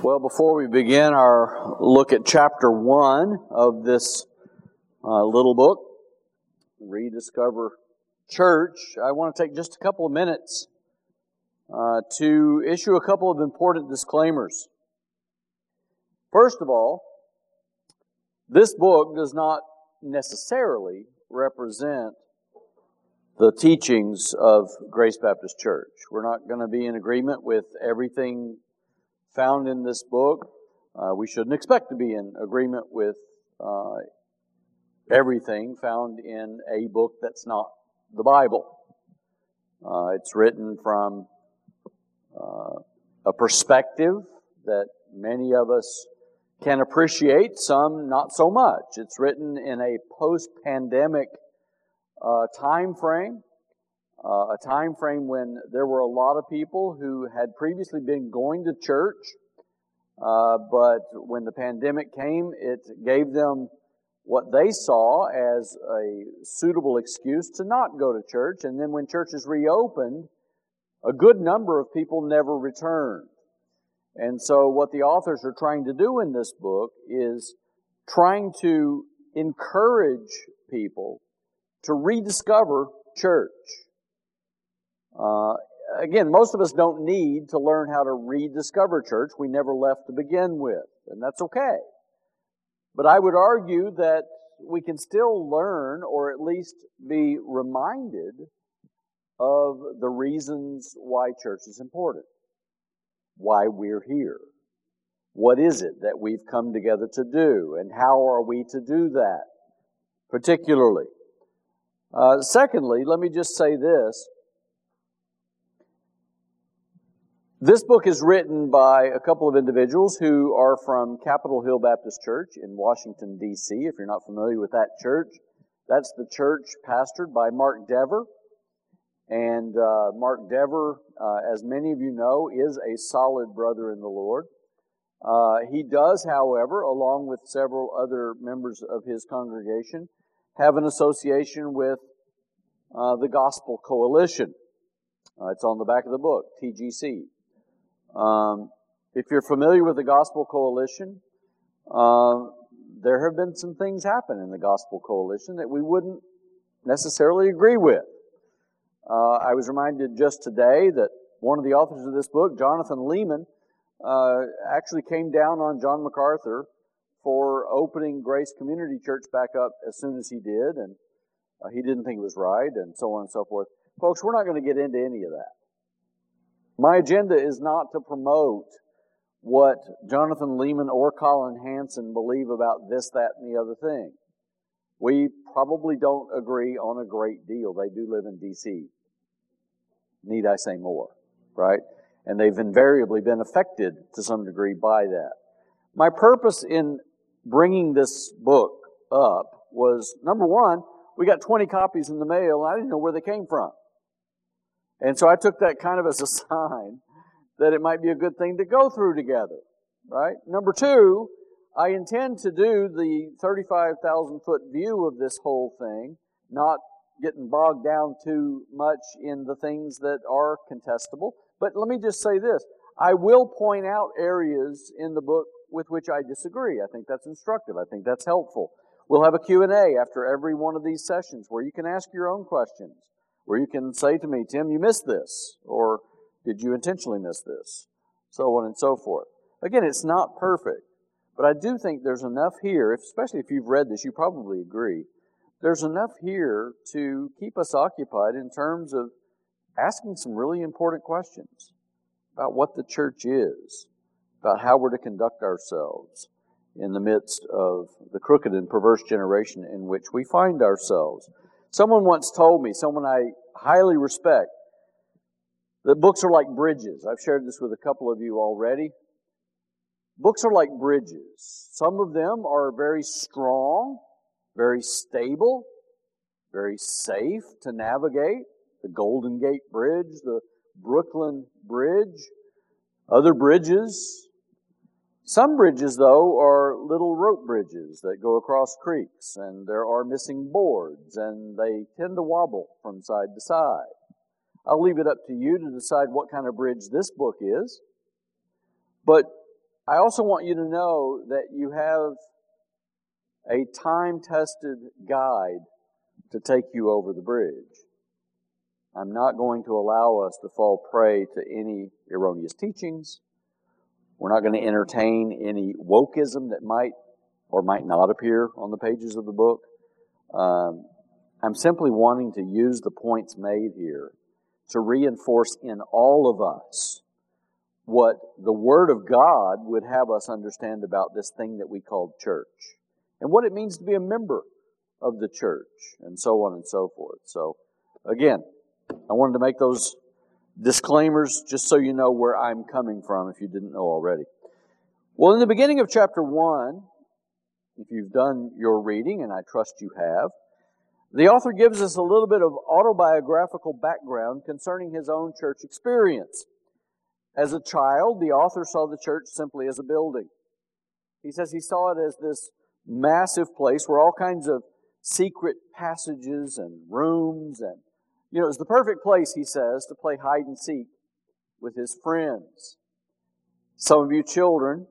Well, before we begin our look at chapter 1 of this little book, Rediscover Church, I want to take just a couple of minutes to issue a couple of important disclaimers. First of all, this book does not necessarily represent the teachings of Grace Baptist Church. We're not going to be in agreement with everything found in this book. We shouldn't expect to be in agreement with everything found in a book that's not the Bible. It's written from a perspective that many of us can appreciate, some not so much. It's written in a post-pandemic time frame. A time frame when there were a lot of people who had previously been going to church, but when the pandemic came, it gave them what they saw as a suitable excuse to not go to church. And then when churches reopened, a good number of people never returned. And so what the authors are trying to do in this book is trying to encourage people to rediscover church. Again, most of us don't need to learn how to rediscover church. We never left to begin with, and that's okay. But I would argue that we can still learn, or at least be reminded of the reasons why church is important, why we're here. What is it that we've come together to do, and how are we to do that, particularly? Secondly, let me just say this. This book is written by a couple of individuals who are from Capitol Hill Baptist Church in Washington, D.C. If you're not familiar with that church, that's the church pastored by Mark Dever. And Mark Dever, as many of you know, is a solid brother in the Lord. He does, however, along with several other members of his congregation, have an association with the Gospel Coalition. It's on the back of the book, TGC. If you're familiar with the Gospel Coalition, there have been some things happen in the Gospel Coalition that we wouldn't necessarily agree with. I was reminded just today that one of the authors of this book, Jonathan Lehman, actually came down on John MacArthur for opening Grace Community Church back up as soon as he did, and he didn't think it was right, and so on and so forth. Folks, we're not going to get into any of that. My agenda is not to promote what Jonathan Lehman or Colin Hansen believe about this, that, and the other thing. We probably don't agree on a great deal. They do live in D.C. Need I say more, right? And they've invariably been affected to some degree by that. My purpose in bringing this book up was, number one, we got 20 copies in the mail, and I didn't know where they came from. And so I took that kind of as a sign that it might be a good thing to go through together, right? Number two, I intend to do the 35,000-foot view of this whole thing, not getting bogged down too much in the things that are contestable. But let me just say this. I will point out areas in the book with which I disagree. I think that's instructive. I think that's helpful. We'll have a Q&A after every one of these sessions where you can ask your own questions, where you can say to me, Tim, you missed this, or did you intentionally miss this, so on and so forth. Again, it's not perfect, but I do think there's enough here, especially if you've read this, you probably agree, there's enough here to keep us occupied in terms of asking some really important questions about what the church is, about how we're to conduct ourselves in the midst of the crooked and perverse generation in which we find ourselves. Someone once told me, someone I highly respect, that books are like bridges. I've shared this with a couple of you already. Books are like bridges. Some of them are very strong, very stable, very safe to navigate. The Golden Gate Bridge, the Brooklyn Bridge, other bridges. Some bridges, though, are little rope bridges that go across creeks, and there are missing boards, and they tend to wobble from side to side. I'll leave it up to you to decide what kind of bridge this book is. But I also want you to know that you have a time-tested guide to take you over the bridge. I'm not going to allow us to fall prey to any erroneous teachings. We're not going to entertain any wokeism that might or might not appear on the pages of the book. I'm simply wanting to use the points made here to reinforce in all of us what the Word of God would have us understand about this thing that we call church, and what it means to be a member of the church, and so on and so forth. So, again, I wanted to make those disclaimers just so you know where I'm coming from if you didn't know already. Well, in the beginning of chapter 1, if you've done your reading, and I trust you have, the author gives us a little bit of autobiographical background concerning his own church experience. As a child, the author saw the church simply as a building. He says he saw it as this massive place where all kinds of secret passages and rooms and, it was the perfect place, he says, to play hide and seek with his friends. Some of you children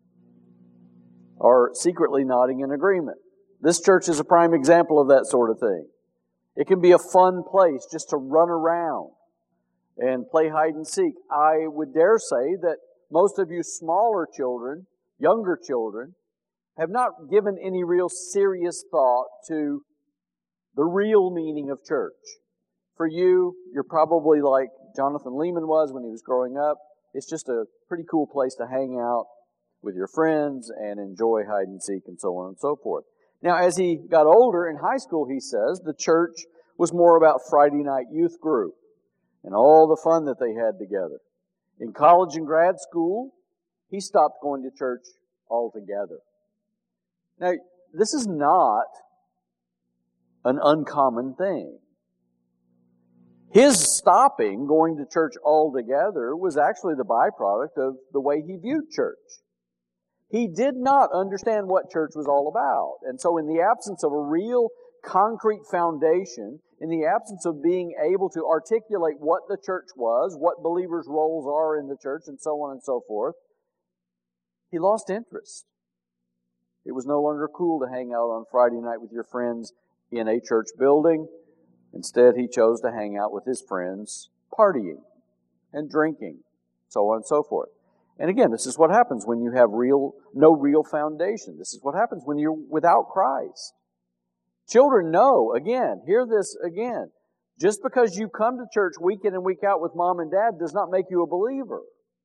are secretly nodding in agreement. This church is a prime example of that sort of thing. It can be a fun place just to run around and play hide and seek. I would dare say that most of you smaller children, younger children, have not given any real serious thought to the real meaning of church. For you, you're probably like Jonathan Leeman was when he was growing up. It's just a pretty cool place to hang out with your friends and enjoy hide and seek and so on and so forth. Now, as he got older in high school, he says, the church was more about Friday night youth group and all the fun that they had together. In college and grad school, he stopped going to church altogether. Now, this is not an uncommon thing. His stopping going to church altogether was actually the byproduct of the way he viewed church. He did not understand what church was all about. And so in the absence of a real concrete foundation, in the absence of being able to articulate what the church was, what believers' roles are in the church, and so on and so forth, he lost interest. It was no longer cool to hang out on Friday night with your friends in a church building. Instead, he chose to hang out with his friends, partying and drinking, so on and so forth. And again, this is what happens when you have no real foundation. This is what happens when you're without Christ. Children know, again, hear this again, just because you come to church week in and week out with mom and dad does not make you a believer.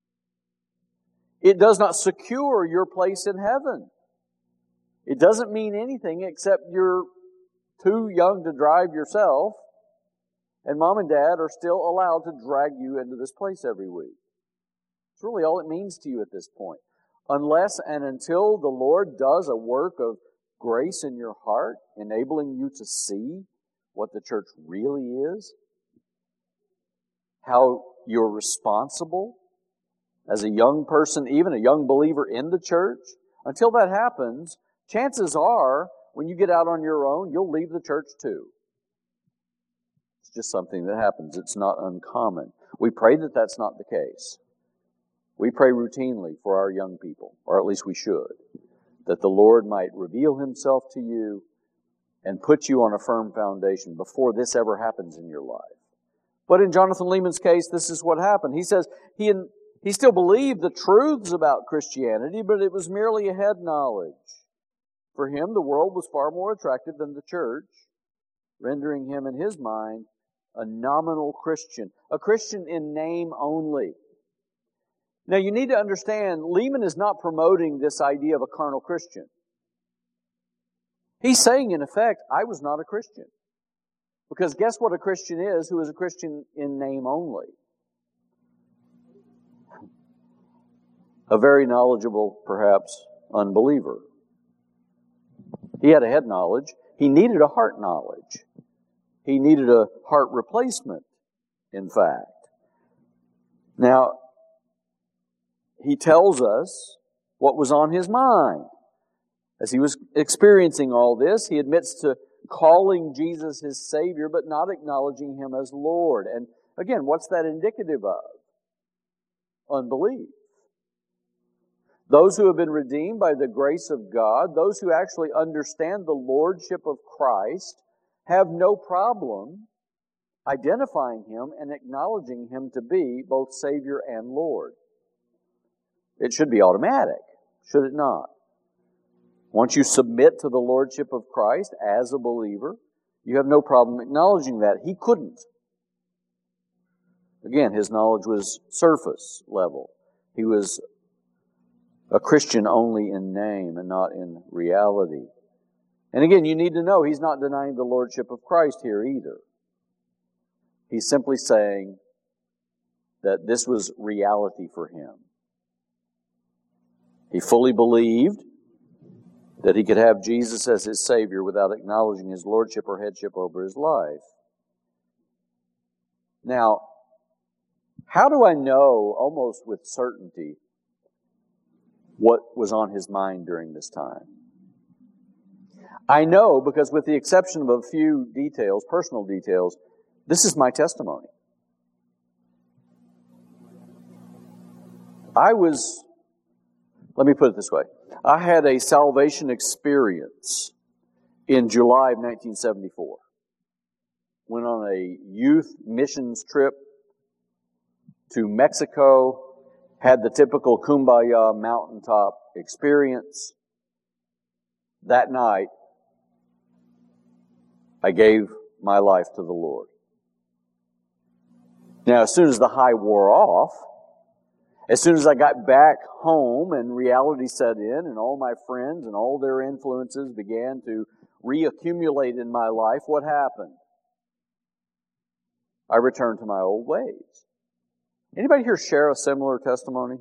It does not secure your place in heaven. It doesn't mean anything except you're too young to drive yourself, and mom and dad are still allowed to drag you into this place every week. It's really all it means to you at this point. Unless and until the Lord does a work of grace in your heart, enabling you to see what the church really is, how you're responsible as a young person, even a young believer in the church, until that happens, chances are, when you get out on your own, you'll leave the church too. It's just something that happens. It's not uncommon. We pray that that's not the case. We pray routinely for our young people, or at least we should, that the Lord might reveal Himself to you and put you on a firm foundation before this ever happens in your life. But in Jonathan Leeman's case, this is what happened. He says he still believed the truths about Christianity, but it was merely a head knowledge. For him, the world was far more attractive than the church, rendering him, in his mind, a nominal Christian, a Christian in name only. Now, you need to understand, Leeman is not promoting this idea of a carnal Christian. He's saying, in effect, I was not a Christian. Because guess what a Christian is who is a Christian in name only? A very knowledgeable, perhaps, unbeliever. He had a head knowledge. He needed a heart knowledge. He needed a heart replacement, in fact. Now, he tells us what was on his mind. As he was experiencing all this, he admits to calling Jesus his Savior, but not acknowledging Him as Lord. And again, what's that indicative of? Unbelief. Those who have been redeemed by the grace of God, those who actually understand the lordship of Christ, have no problem identifying Him and acknowledging Him to be both Savior and Lord. It should be automatic, should it not? Once you submit to the lordship of Christ as a believer, you have no problem acknowledging that. He couldn't. Again, his knowledge was surface level. He was a Christian only in name and not in reality. And again, you need to know he's not denying the lordship of Christ here either. He's simply saying that this was reality for him. He fully believed that he could have Jesus as his Savior without acknowledging his lordship or headship over his life. Now, how do I know almost with certainty what was on his mind during this time? I know because with the exception of a few details, personal details, this is my testimony. Let me put it this way. I had a salvation experience in July of 1974. Went on a youth missions trip to Mexico, had the typical kumbaya mountaintop experience. That night, I gave my life to the Lord. Now, as soon as the high wore off, as soon as I got back home and reality set in and all my friends and all their influences began to reaccumulate in my life, what happened? I returned to my old ways. Anybody here share a similar testimony?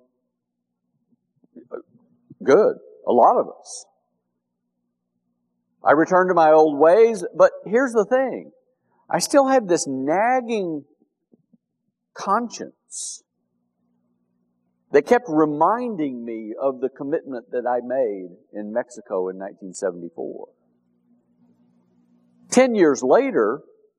Good. A lot of us. I returned to my old ways, but here's the thing. I still had this nagging conscience that kept reminding me of the commitment that I made in Mexico in 1974. 10 years later,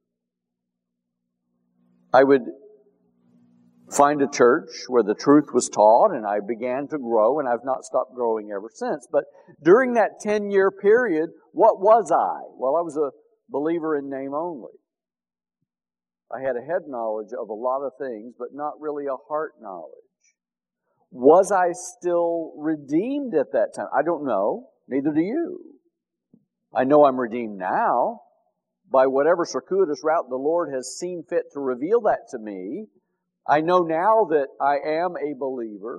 I would find a church where the truth was taught, and I began to grow, and I've not stopped growing ever since. But during that 10-year period, what was I? Well, I was a believer in name only. I had a head knowledge of a lot of things, but not really a heart knowledge. Was I still redeemed at that time? I don't know. Neither do you. I know I'm redeemed now. By whatever circuitous route the Lord has seen fit to reveal that to me, I know now that I am a believer.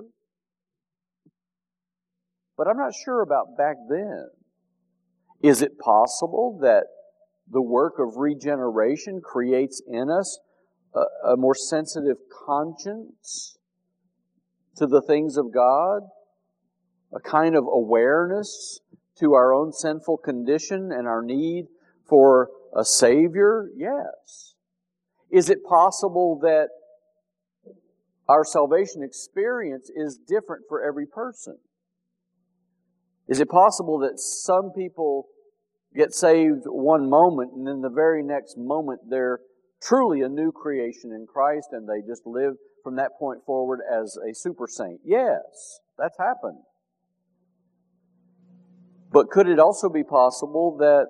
But I'm not sure about back then. Is it possible that the work of regeneration creates in us a more sensitive conscience to the things of God? A kind of awareness to our own sinful condition and our need for a Savior? Yes. Is it possible that our salvation experience is different for every person? Is it possible that some people get saved one moment and then the very next moment they're truly a new creation in Christ and they just live from that point forward as a super saint? Yes, that's happened. But could it also be possible that,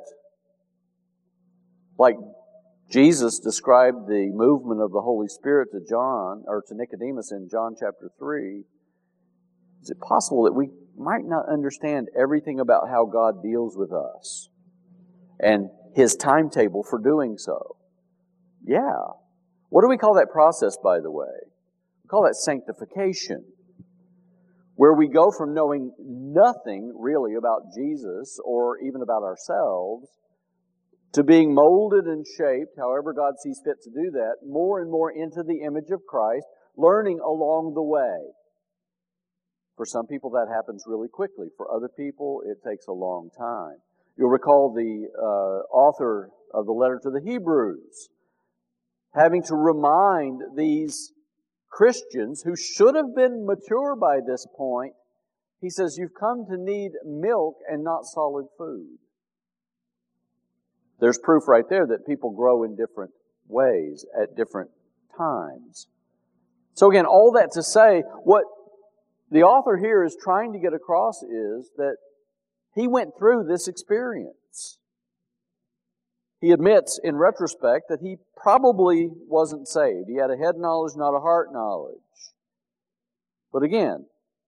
like Jesus described the movement of the Holy Spirit to John, or to Nicodemus in John chapter 3, is it possible that we might not understand everything about how God deals with us and His timetable for doing so? Yeah. What do we call that process, by the way? We call that sanctification, where we go from knowing nothing really about Jesus or even about ourselves to being molded and shaped, however God sees fit to do that, more and more into the image of Christ, learning along the way. For some people that happens really quickly. For other people it takes a long time. You'll recall the author of the letter to the Hebrews having to remind these Christians who should have been mature by this point. He says, you've come to need milk and not solid food. There's proof right there that people grow in different ways at different times. So again, all that to say, what the author here is trying to get across is that he went through this experience. He admits in retrospect that he probably wasn't saved. He had a head knowledge, not a heart knowledge. But again,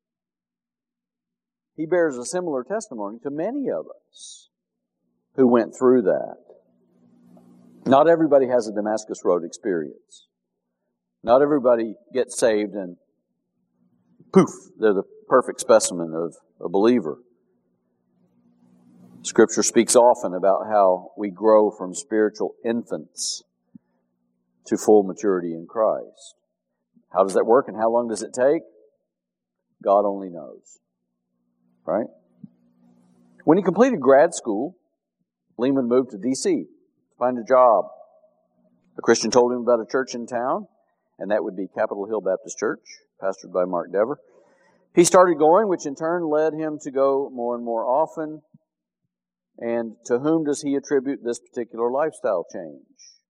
he bears a similar testimony to many of us who went through that. Not everybody has a Damascus Road experience. Not everybody gets saved and poof, they're the perfect specimen of a believer. Scripture speaks often about how we grow from spiritual infants to full maturity in Christ. How does that work and how long does it take? God only knows. Right? When he completed grad school, Leeman moved to D.C. to find a job. A Christian told him about a church in town, and that would be Capitol Hill Baptist Church, pastored by Mark Dever. He started going, which in turn led him to go more and more often. And to whom does he attribute this particular lifestyle change?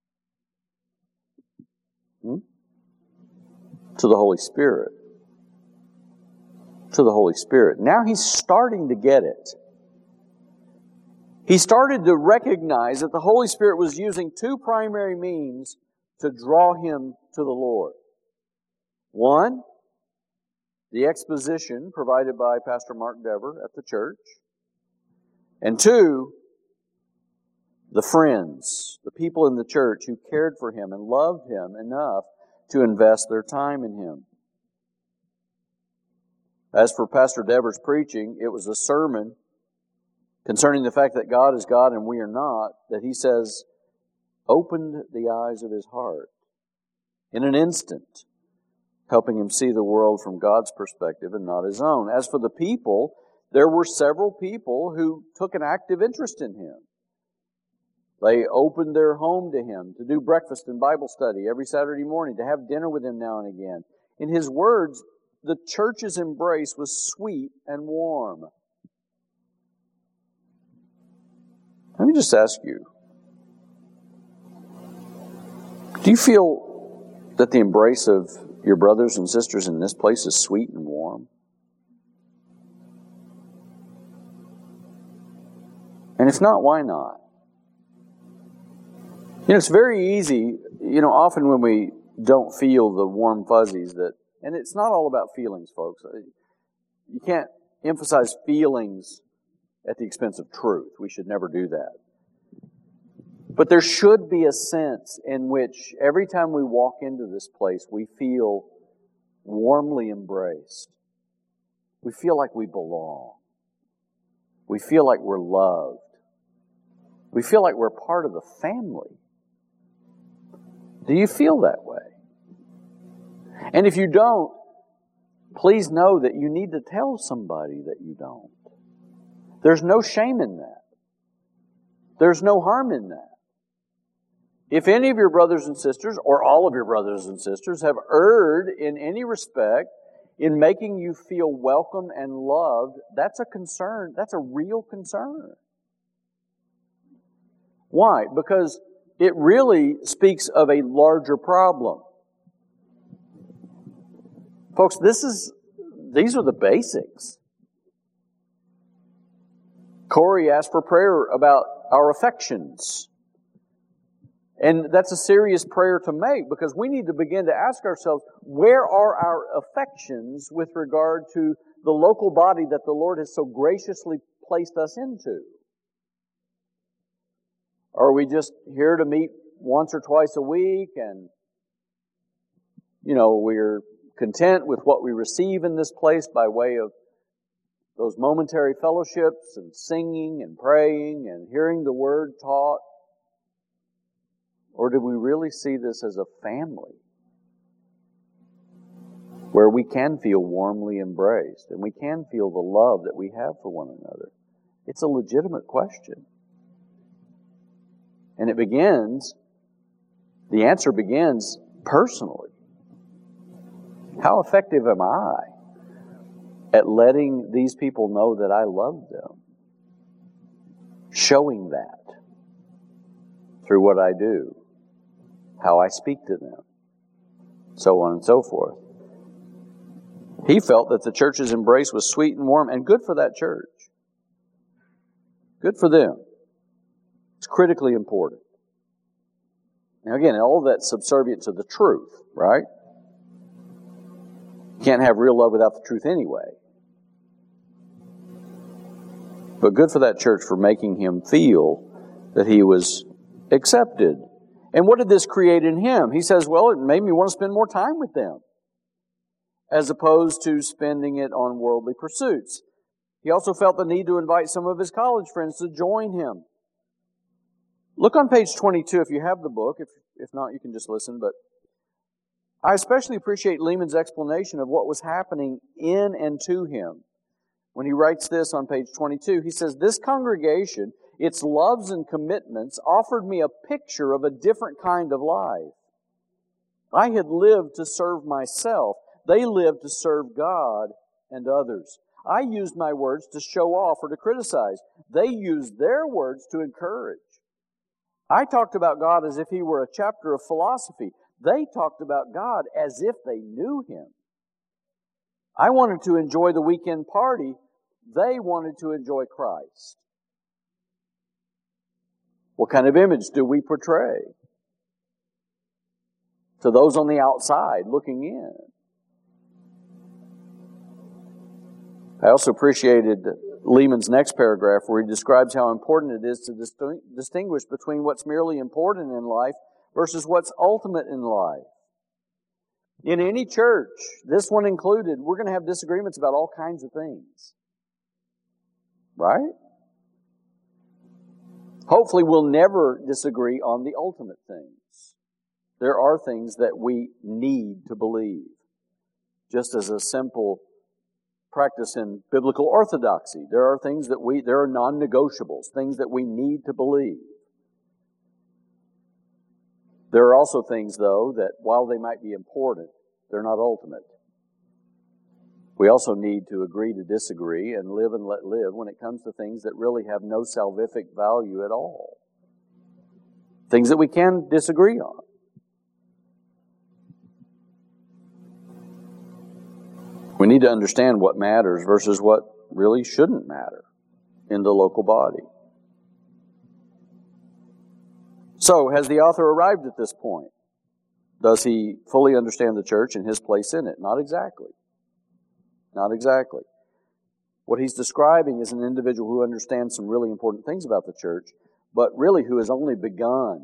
To the Holy Spirit. To the Holy Spirit. Now he's starting to get it. He started to recognize that the Holy Spirit was using two primary means to draw him to the Lord. One, the exposition provided by Pastor Mark Dever at the church. And two, the friends, the people in the church who cared for him and loved him enough to invest their time in him. As for Pastor Dever's preaching, it was a sermon concerning the fact that God is God and we are not, that he says, opened the eyes of his heart in an instant, helping him see the world from God's perspective and not his own. As for the people, there were several people who took an active interest in him. They opened their home to him to do breakfast and Bible study every Saturday morning, to have dinner with him now and again. In his words, the church's embrace was sweet and warm. Let me just ask you, do you feel that the embrace of your brothers and sisters in this place is sweet and warm? And if not, why not? It's very easy, often when we don't feel the warm fuzzies and it's not all about feelings, folks. You can't emphasize feelings at the expense of truth. We should never do that. But there should be a sense in which every time we walk into this place, we feel warmly embraced. We feel like we belong. We feel like we're loved. We feel like we're part of the family. Do you feel that way? And if you don't, please know that you need to tell somebody that you don't. There's no shame in that. There's no harm in that. If any of your brothers and sisters, or all of your brothers and sisters, have erred in any respect in making you feel welcome and loved, that's a concern. That's a real concern. Why? Because it really speaks of a larger problem. Folks, these are the basics. Corey asked for prayer about our affections. And that's a serious prayer to make, because we need to begin to ask ourselves, where are our affections with regard to the local body that the Lord has so graciously placed us into? Are we just here to meet once or twice a week and, we're content with what we receive in this place by way of those momentary fellowships and singing and praying and hearing the Word taught? Or do we really see this as a family where we can feel warmly embraced and we can feel the love that we have for one another? It's a legitimate question. And the answer begins personally. How effective am I at letting these people know that I love them? Showing that through what I do, how I speak to them, so on and so forth. He felt that the church's embrace was sweet and warm and good for that church. Good for them. It's critically important. Now again, all of that's subservient to the truth, right? You can't have real love without the truth anyway. But good for that church for making him feel that he was accepted. And what did this create in him? He says, well, it made me want to spend more time with them, as opposed to spending it on worldly pursuits. He also felt the need to invite some of his college friends to join him. Look on page 22 if you have the book. If not, you can just listen. But I especially appreciate Leeman's explanation of what was happening in and to him. When he writes this on page 22, he says, this congregation, its loves and commitments, offered me a picture of a different kind of life. I had lived to serve myself. They lived to serve God and others. I used my words to show off or to criticize. They used their words to encourage. I talked about God as if He were a chapter of philosophy. They talked about God as if they knew Him. I wanted to enjoy the weekend party. They wanted to enjoy Christ. What kind of image do we portray to those on the outside looking in? I also appreciated Leeman's next paragraph where he describes how important it is to distinguish between what's merely important in life versus what's ultimate in life. In any church, this one included, we're going to have disagreements about all kinds of things. Right? Hopefully we'll never disagree on the ultimate things. There are things that we need to believe. Just as a simple practice in biblical orthodoxy, there are things that there are non-negotiables, things that we need to believe. There are also things, though, that while they might be important, they're not ultimate. We also need to agree to disagree and live and let live when it comes to things that really have no salvific value at all. Things that we can disagree on. We need to understand what matters versus what really shouldn't matter in the local body. So, has the author arrived at this point? Does he fully understand the church and his place in it? Not exactly. Not exactly. What he's describing is an individual who understands some really important things about the church, but really who has only begun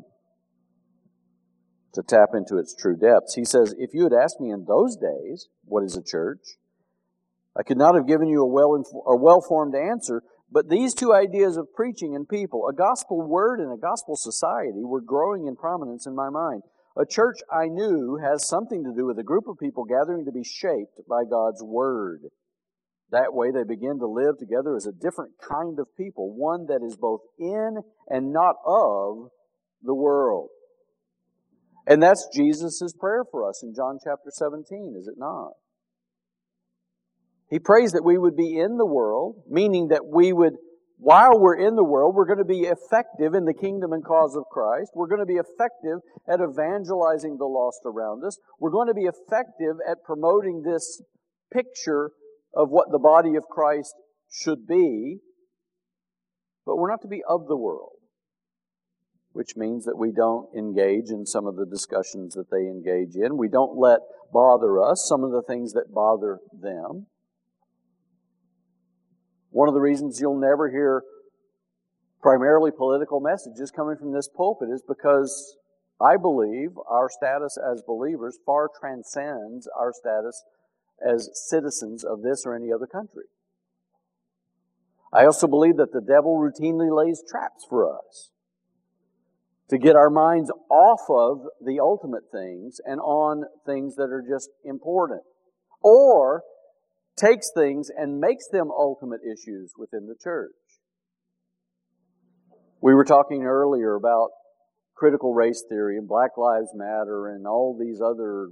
to tap into its true depths. He says, if you had asked me in those days, what is a church? I could not have given you a well-formed answer, but these two ideas of preaching and people, a gospel word and a gospel society, were growing in prominence in my mind. A church, I knew, has something to do with a group of people gathering to be shaped by God's Word. That way they begin to live together as a different kind of people, one that is both in and not of the world. And that's Jesus' prayer for us in John chapter 17, is it not? He prays that we would be in the world, meaning that we would, while we're in the world, we're going to be effective in the kingdom and cause of Christ. We're going to be effective at evangelizing the lost around us. We're going to be effective at promoting this picture of what the body of Christ should be. But we're not to be of the world, which means that we don't engage in some of the discussions that they engage in. We don't let bother us some of the things that bother them. One of the reasons you'll never hear primarily political messages coming from this pulpit is because I believe our status as believers far transcends our status as citizens of this or any other country. I also believe that the devil routinely lays traps for us to get our minds off of the ultimate things and on things that are just important. Or takes things and makes them ultimate issues within the church. We were talking earlier about critical race theory and Black Lives Matter and all these other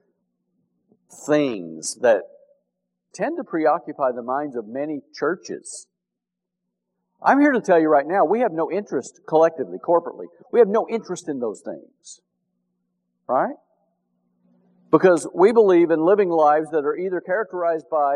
things that tend to preoccupy the minds of many churches. I'm here to tell you right now, we have no interest collectively, corporately. We have no interest in those things. Right? Because we believe in living lives that are either characterized by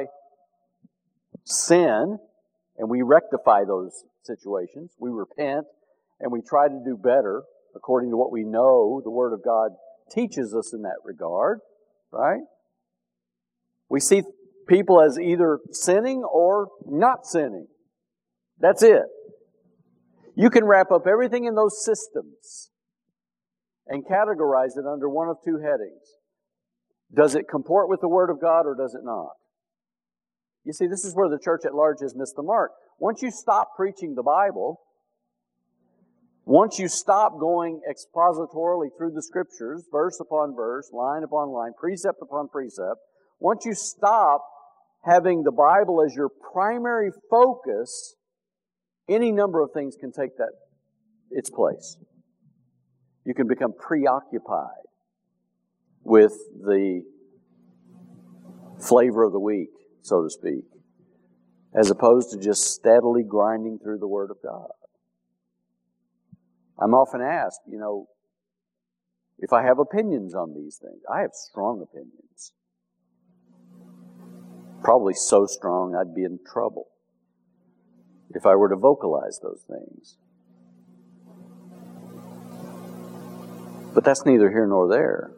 sin, and we rectify those situations. We repent, and we try to do better according to what we know the Word of God teaches us in that regard, right? We see people as either sinning or not sinning. That's it. You can wrap up everything in those systems and categorize it under one of two headings. Does it comport with the Word of God or does it not? You see, this is where the church at large has missed the mark. Once you stop preaching the Bible, once you stop going expositorily through the Scriptures, verse upon verse, line upon line, precept upon precept, once you stop having the Bible as your primary focus, any number of things can take its place. You can become preoccupied with the flavor of the week, so to speak, as opposed to just steadily grinding through the Word of God. I'm often asked, if I have opinions on these things. I have strong opinions. Probably so strong I'd be in trouble if I were to vocalize those things. But that's neither here nor there.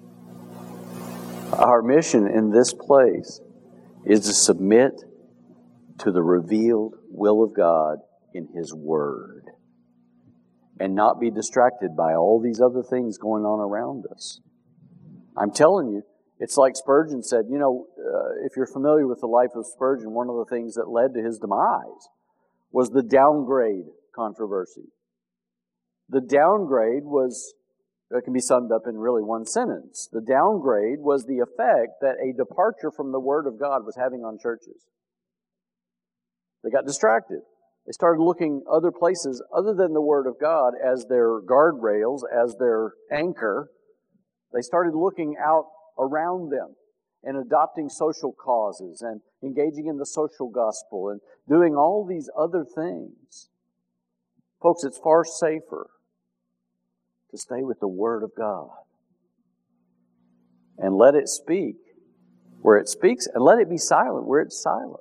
Our mission in this place is to submit to the revealed will of God in His Word and not be distracted by all these other things going on around us. I'm telling you, it's like Spurgeon said, if you're familiar with the life of Spurgeon, one of the things that led to his demise was the downgrade controversy. The downgrade it can be summed up in really one sentence. The downgrade was the effect that a departure from the Word of God was having on churches. They got distracted. They started looking other places other than the Word of God as their guardrails, as their anchor. They started looking out around them and adopting social causes and engaging in the social gospel and doing all these other things. Folks, it's far safer to stay with the Word of God and let it speak where it speaks and let it be silent where it's silent.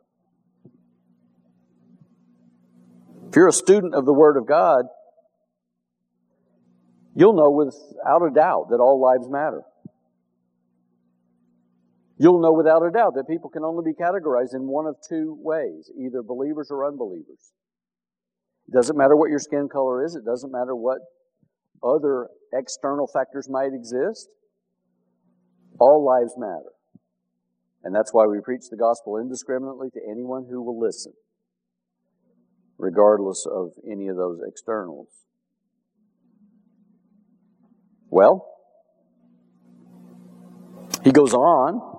If you're a student of the Word of God, you'll know without a doubt that all lives matter. You'll know without a doubt that people can only be categorized in one of two ways, either believers or unbelievers. It doesn't matter what your skin color is. It doesn't matter what other external factors might exist. All lives matter. And that's why we preach the gospel indiscriminately to anyone who will listen, regardless of any of those externals. Well, he goes on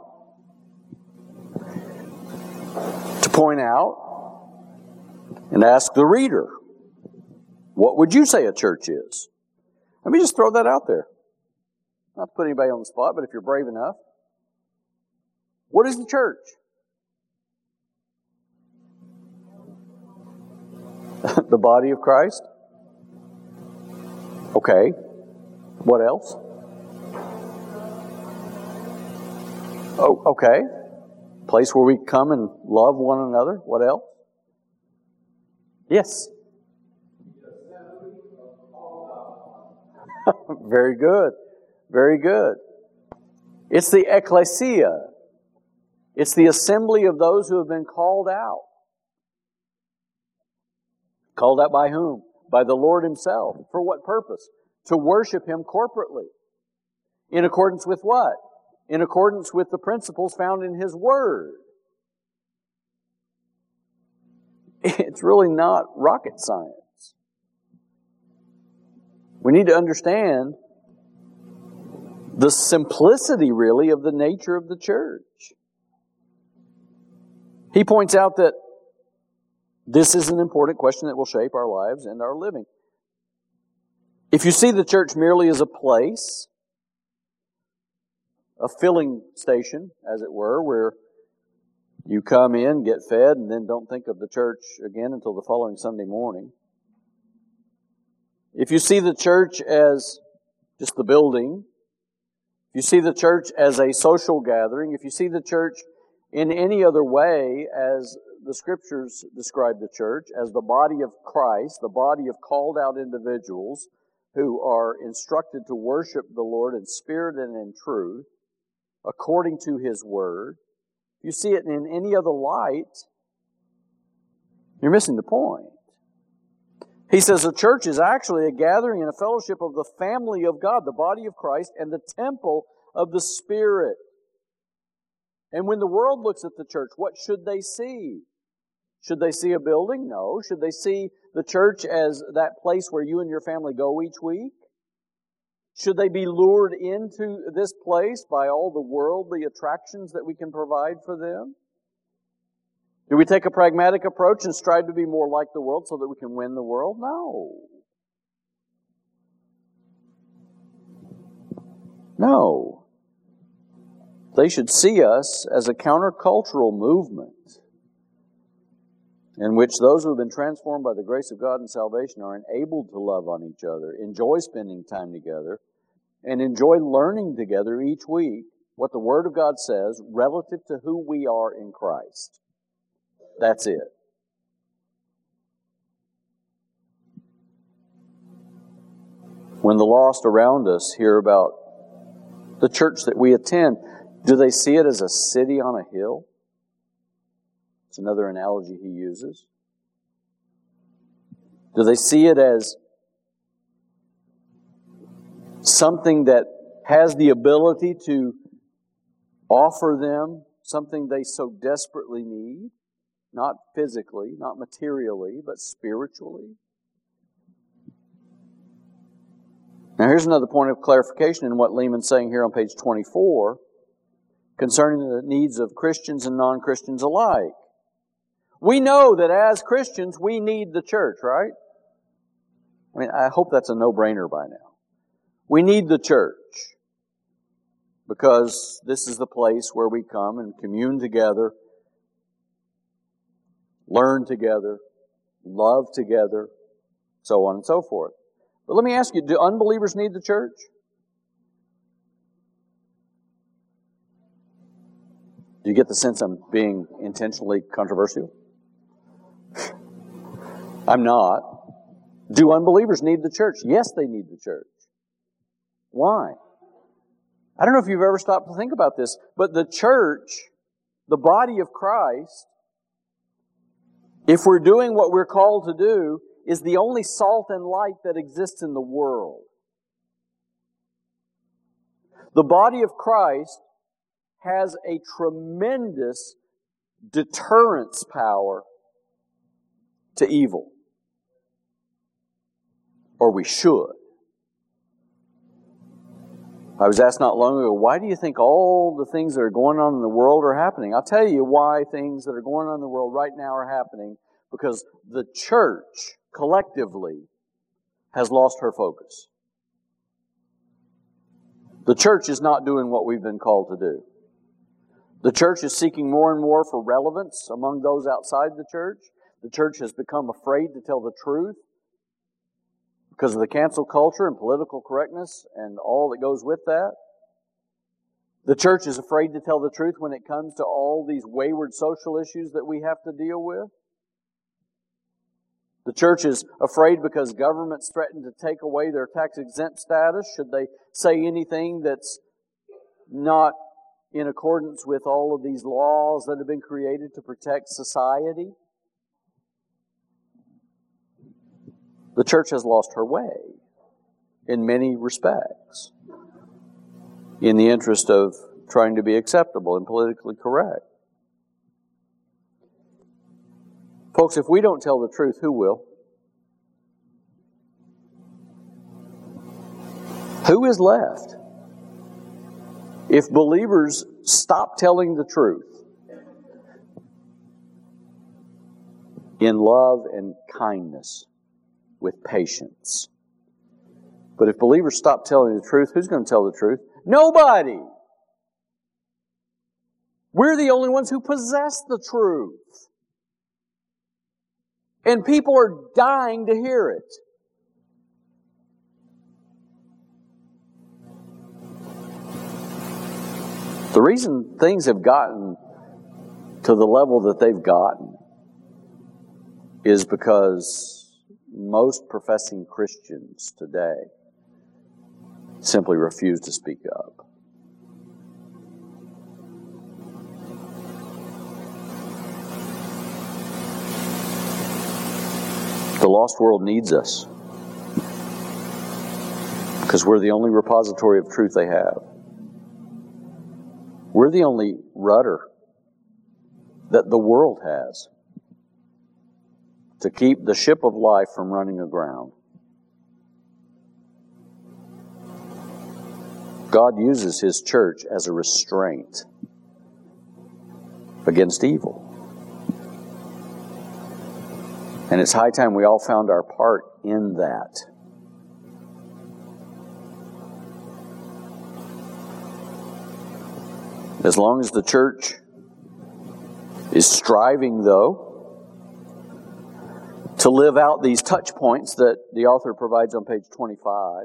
to point out and ask the reader, what would you say a church is? Let me just throw that out there. Not to put anybody on the spot, but if you're brave enough. What is the church? The body of Christ? Okay. What else? Oh, okay. Place where we come and love one another. What else? Yes. Very good. Very good. It's the ecclesia. It's the assembly of those who have been called out. Called out by whom? By the Lord Himself. For what purpose? To worship Him corporately. In accordance with what? In accordance with the principles found in His Word. It's really not rocket science. We need to understand the simplicity, really, of the nature of the church. He points out that this is an important question that will shape our lives and our living. If you see the church merely as a place, a filling station, as it were, where you come in, get fed, and then don't think of the church again until the following Sunday morning. If you see the church as just the building, If you see the church as a social gathering, if you see the church in any other way as the Scriptures describe the church, as the body of Christ, the body of called out individuals who are instructed to worship the Lord in spirit and in truth, according to His Word, if you see it in any other light, you're missing the point. He says the church is actually a gathering and a fellowship of the family of God, the body of Christ, and the temple of the Spirit. And when the world looks at the church, what should they see? Should they see a building? No. Should they see the church as that place where you and your family go each week? Should they be lured into this place by all the worldly attractions that we can provide for them? Do we take a pragmatic approach and strive to be more like the world so that we can win the world? No. No. They should see us as a countercultural movement in which those who have been transformed by the grace of God and salvation are enabled to love on each other, enjoy spending time together, and enjoy learning together each week what the Word of God says relative to who we are in Christ. That's it. When the lost around us hear about the church that we attend, do they see it as a city on a hill? It's another analogy he uses. Do they see it as something that has the ability to offer them something they so desperately need? Not physically, not materially, but spiritually. Now here's another point of clarification in what Lehman's saying here on page 24 concerning the needs of Christians and non-Christians alike. We know that as Christians we need the church, right? I mean, I hope that's a no-brainer by now. We need the church because this is the place where we come and commune together, learn together, love together, so on and so forth. But let me ask you, do unbelievers need the church? Do you get the sense I'm being intentionally controversial? I'm not. Do unbelievers need the church? Yes, they need the church. Why? I don't know if you've ever stopped to think about this, but the church, the body of Christ, if we're doing what we're called to do, is the only salt and light that exists in the world. The body of Christ has a tremendous deterrence power to evil. Or we should. I was asked not long ago, why do you think all the things that are going on in the world are happening? I'll tell you why things that are going on in the world right now are happening. Because the church, collectively, has lost her focus. The church is not doing what we've been called to do. The church is seeking more and more for relevance among those outside the church. The church has become afraid to tell the truth because of the cancel culture and political correctness and all that goes with that. The church is afraid to tell the truth when it comes to all these wayward social issues that we have to deal with. The church is afraid because governments threaten to take away their tax-exempt status should they say anything that's not in accordance with all of these laws that have been created to protect society. The church has lost her way in many respects in the interest of trying to be acceptable and politically correct. Folks, if we don't tell the truth, who will? Who is left? If believers stop telling the truth in love and kindness, with patience. But if believers stop telling the truth, who's going to tell the truth? Nobody! We're the only ones who possess the truth. And people are dying to hear it. The reason things have gotten to the level that they've gotten is because most professing Christians today simply refuse to speak up. The lost world needs us because we're the only repository of truth they have. We're the only rudder that the world has to keep the ship of life from running aground. God uses His church as a restraint against evil. And it's high time we all found our part in that. As long as the church is striving, though, to live out these touch points that the author provides on page 25,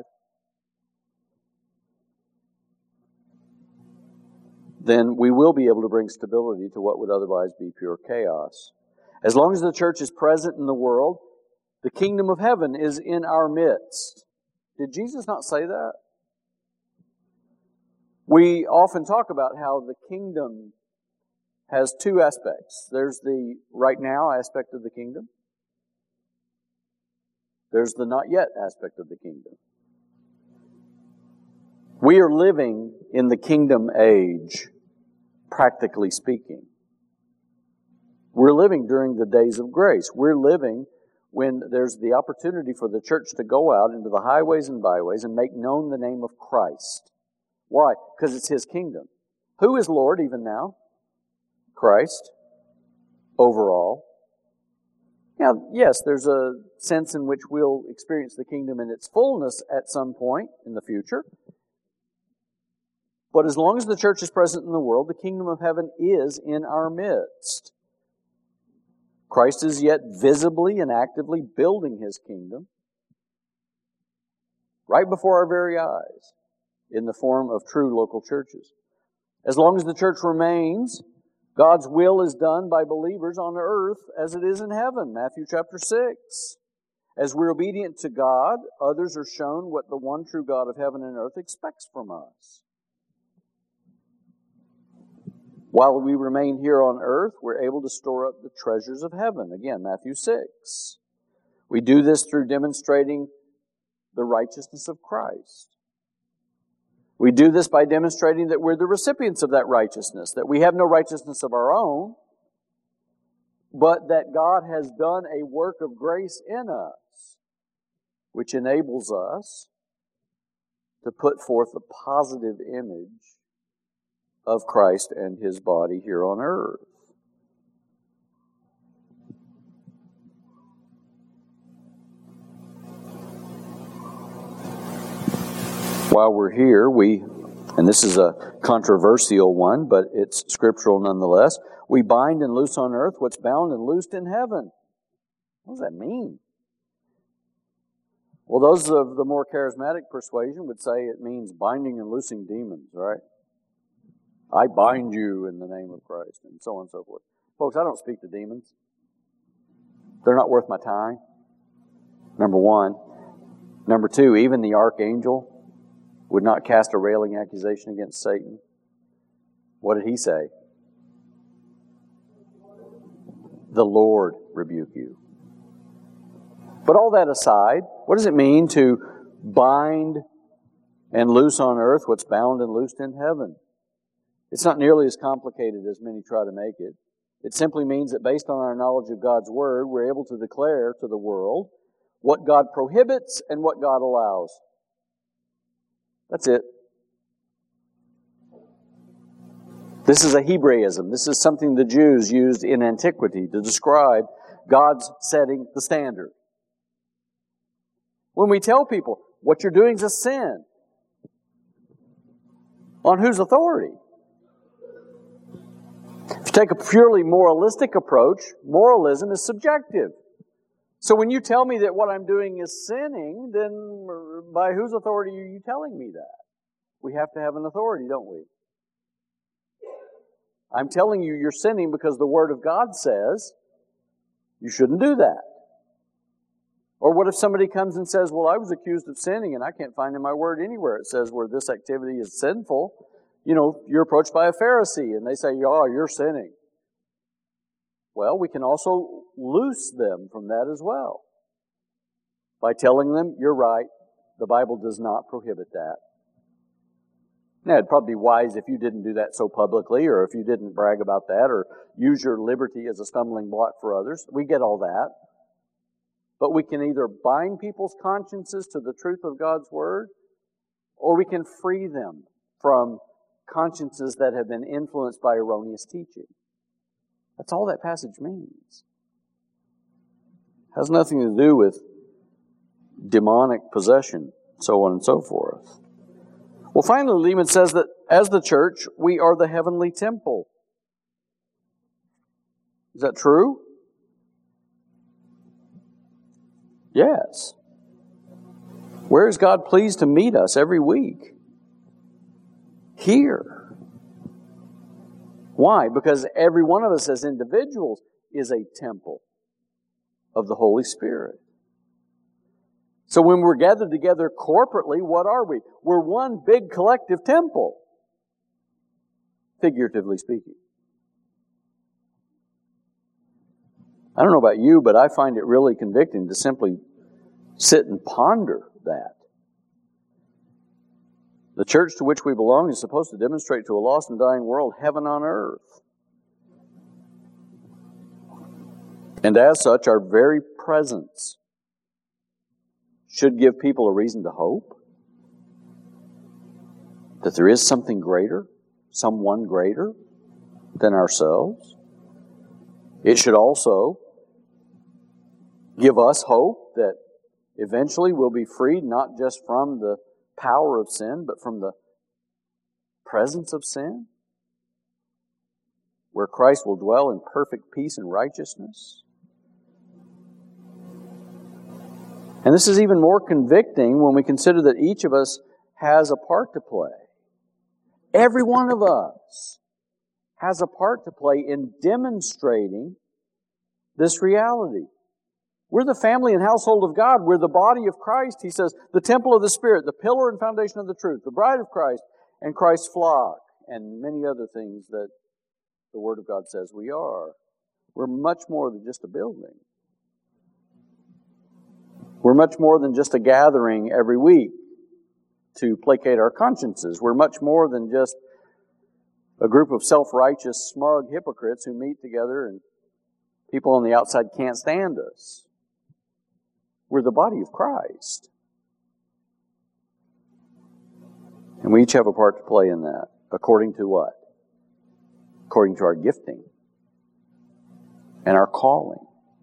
then we will be able to bring stability to what would otherwise be pure chaos. As long as the church is present in the world, the kingdom of heaven is in our midst. Did Jesus not say that? We often talk about how the kingdom has two aspects. There's the right now aspect of the kingdom. There's the not yet aspect of the kingdom. We are living in the kingdom age, practically speaking. We're living during the days of grace. We're living when there's the opportunity for the church to go out into the highways and byways and make known the name of Christ. Why? Because it's His kingdom. Who is Lord even now? Christ. Overall. Now, yes, there's a sense in which we'll experience the kingdom in its fullness at some point in the future. But as long as the church is present in the world, the kingdom of heaven is in our midst. Christ is yet visibly and actively building His kingdom right before our very eyes in the form of true local churches. As long as the church remains, God's will is done by believers on earth as it is in heaven. Matthew chapter 6. As we're obedient to God, others are shown what the one true God of heaven and earth expects from us. While we remain here on earth, we're able to store up the treasures of heaven. Again, Matthew 6. We do this through demonstrating the righteousness of Christ. We do this by demonstrating that we're the recipients of that righteousness, that we have no righteousness of our own, but that God has done a work of grace in us, which enables us to put forth a positive image of Christ and His body here on earth. While we're here, and this is a controversial one, but it's scriptural nonetheless, we bind and loose on earth what's bound and loosed in heaven. What does that mean? Well, those of the more charismatic persuasion would say it means binding and loosing demons, right? I bind you in the name of Christ, and so on and so forth. Folks, I don't speak to demons. They're not worth my time, number one. Number two, even the archangel would not cast a railing accusation against Satan. What did he say? The Lord rebuke you. But all that aside, what does it mean to bind and loose on earth what's bound and loosed in heaven? It's not nearly as complicated as many try to make it. It simply means that based on our knowledge of God's Word, we're able to declare to the world what God prohibits and what God allows. That's it. This is a Hebraism. This is something the Jews used in antiquity to describe God's setting the standard. When we tell people, what you're doing is a sin, on whose authority? If you take a purely moralistic approach, moralism is subjective. So when you tell me that what I'm doing is sinning, then by whose authority are you telling me that? We have to have an authority, don't we? I'm telling you you're sinning because the Word of God says you shouldn't do that. Or what if somebody comes and says, well, I was accused of sinning and I can't find in my Word anywhere it says where this activity is sinful. You know, you're approached by a Pharisee and they say, oh, you're sinning. Well, we can also loose them from that as well by telling them, you're right, the Bible does not prohibit that. Now, it'd probably be wise if you didn't do that so publicly, or if you didn't brag about that, or use your liberty as a stumbling block for others. We get all that. But we can either bind people's consciences to the truth of God's Word, or we can free them from consciences that have been influenced by erroneous teaching. That's all that passage means. It has nothing to do with demonic possession, so on and so forth. Well, finally, Lehman says that as the church, we are the heavenly temple. Is that true? Yes. Where is God pleased to meet us every week? Here. Why? Because every one of us as individuals is a temple of the Holy Spirit. So when we're gathered together corporately, what are we? We're one big collective temple, figuratively speaking. I don't know about you, but I find it really convicting to simply sit and ponder that. The church to which we belong is supposed to demonstrate to a lost and dying world heaven on earth. And as such, our very presence should give people a reason to hope that there is something greater, someone greater than ourselves. It should also give us hope that eventually we'll be freed not just from the power of sin, but from the presence of sin, where Christ will dwell in perfect peace and righteousness. And this is even more convicting when we consider that each of us has a part to play. Every one of us has a part to play in demonstrating this reality. We're the family and household of God. We're the body of Christ. He says, the temple of the Spirit, the pillar and foundation of the truth, the bride of Christ, and Christ's flock, and many other things that the Word of God says we are. We're much more than just a building. We're much more than just a gathering every week to placate our consciences. We're much more than just a group of self-righteous, smug hypocrites who meet together and people on the outside can't stand us. We're the body of Christ. And we each have a part to play in that. According to what? According to our gifting and our calling.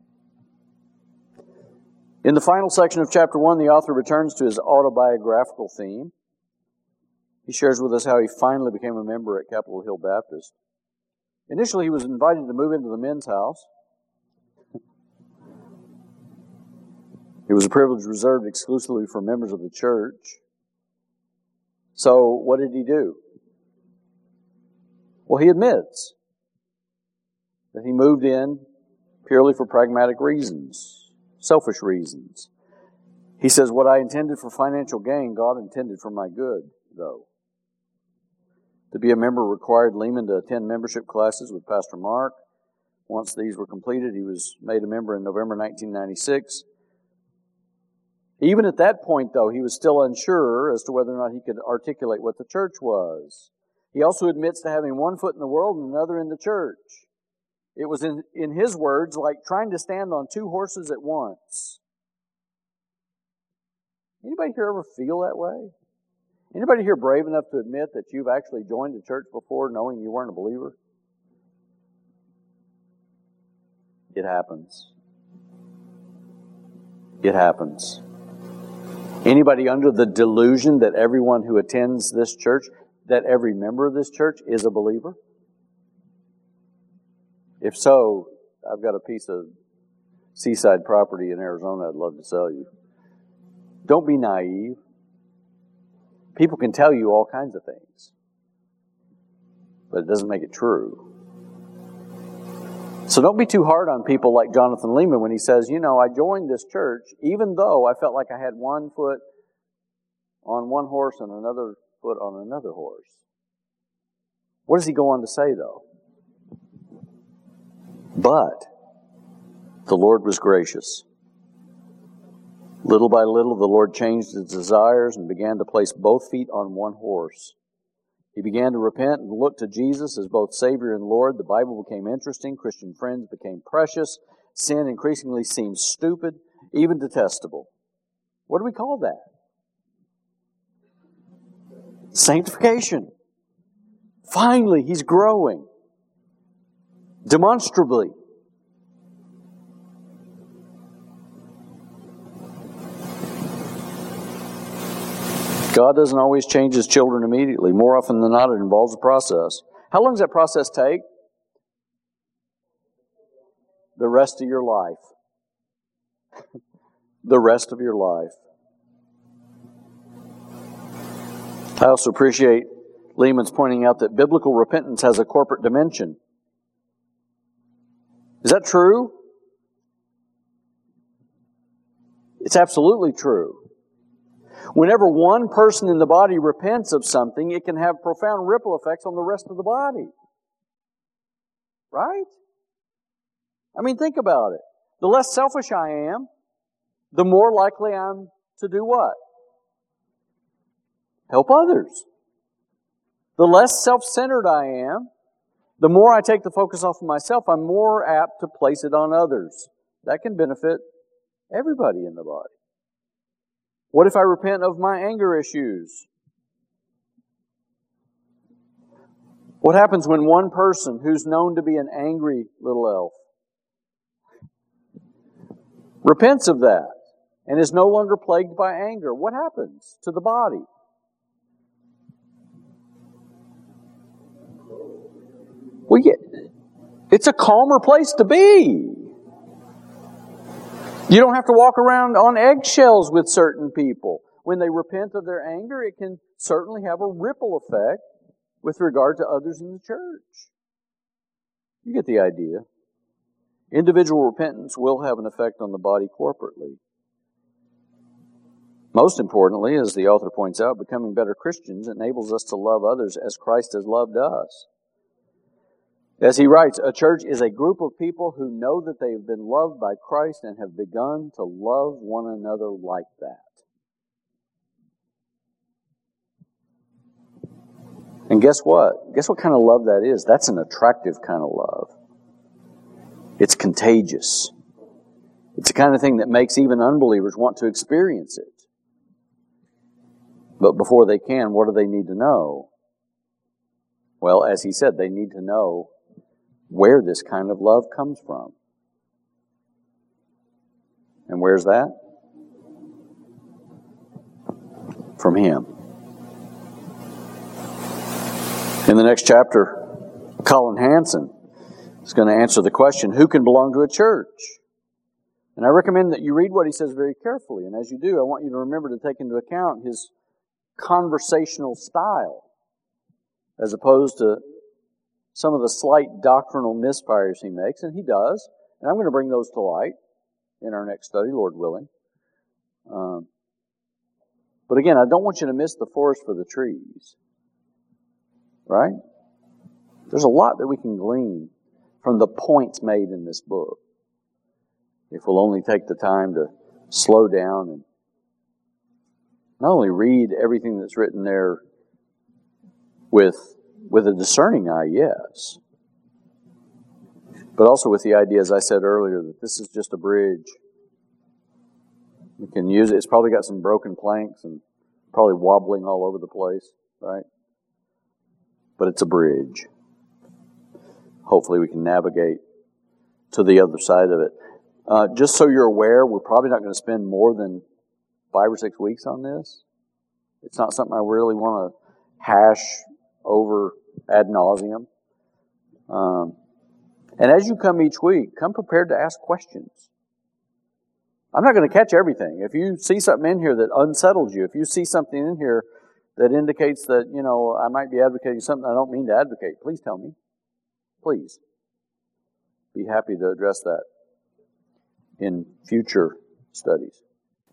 In the final section of chapter 1, the author returns to his autobiographical theme. He shares with us how he finally became a member at Capitol Hill Baptist. Initially, he was invited to move into the men's house. It was a privilege reserved exclusively for members of the church. So, what did he do? Well, he admits that he moved in purely for pragmatic reasons. Selfish reasons. He says, what I intended for financial gain, God intended for my good, though. To be a member required Lehman to attend membership classes with Pastor Mark. Once these were completed, he was made a member in November 1996. Even at that point, though, he was still unsure as to whether or not he could articulate what the church was. He also admits to having one foot in the world and another in the church. It was, in his words, like trying to stand on two horses at once. Anybody here ever feel that way? Anybody here brave enough to admit that you've actually joined a church before knowing you weren't a believer? It happens. It happens. Anybody under the delusion that everyone who attends this church, that every member of this church is a believer? If so, I've got a piece of seaside property in Arizona I'd love to sell you. Don't be naive. People can tell you all kinds of things, but it doesn't make it true. So don't be too hard on people like Jonathan Leeman when he says, I joined this church even though I felt like I had one foot on one horse and another foot on another horse. What does he go on to say, though? But the Lord was gracious. Little by little, the Lord changed his desires and began to place both feet on one horse. He began to repent and look to Jesus as both Savior and Lord. The Bible became interesting. Christian friends became precious. Sin increasingly seemed stupid, even detestable. What do we call that? Sanctification. Finally, he's growing. Demonstrably. God doesn't always change His children immediately. More often than not, it involves a process. How long does that process take? The rest of your life. The rest of your life. I also appreciate Leeman's pointing out that biblical repentance has a corporate dimension. Is that true? It's absolutely true. Whenever one person in the body repents of something, it can have profound ripple effects on the rest of the body. Right? I mean, think about it. The less selfish I am, the more likely I'm to do what? Help others. The less self-centered I am, the more I take the focus off of myself, I'm more apt to place it on others. That can benefit everybody in the body. What if I repent of my anger issues? What happens when one person who's known to be an angry little elf repents of that and is no longer plagued by anger? What happens to the body? Well, it's a calmer place to be. You don't have to walk around on eggshells with certain people. When they repent of their anger, it can certainly have a ripple effect with regard to others in the church. You get the idea. Individual repentance will have an effect on the body corporately. Most importantly, as the author points out, becoming better Christians enables us to love others as Christ has loved us. As he writes, a church is a group of people who know that they have been loved by Christ and have begun to love one another like that. And guess what? Guess what kind of love that is? That's an attractive kind of love. It's contagious. It's the kind of thing that makes even unbelievers want to experience it. But before they can, what do they need to know? Well, as he said, they need to know where this kind of love comes from. And where's that? From Him. In the next chapter, Colin Hansen is going to answer the question, who can belong to a church? And I recommend that you read what he says very carefully. And as you do, I want you to remember to take into account his conversational style, as opposed to some of the slight doctrinal misfires he makes, and he does. And I'm going to bring those to light in our next study, Lord willing. But again, I don't want you to miss the forest for the trees. Right? There's a lot that we can glean from the points made in this book, if we'll only take the time to slow down and not only read everything that's written there with a discerning eye, yes, but also with the idea, as I said earlier, that this is just a bridge. We can use it. It's probably got some broken planks and probably wobbling all over the place, right? But it's a bridge. Hopefully we can navigate to the other side of it. Just so you're aware, we're probably not going to spend more than 5 or 6 weeks on this. It's not something I really want to hash over ad nauseum. And as you come each week, come prepared to ask questions. I'm not going to catch everything. If you see something in here that unsettles you, if you see something in here that indicates that, I might be advocating something I don't mean to advocate, please tell me. Please. be happy to address that in future studies.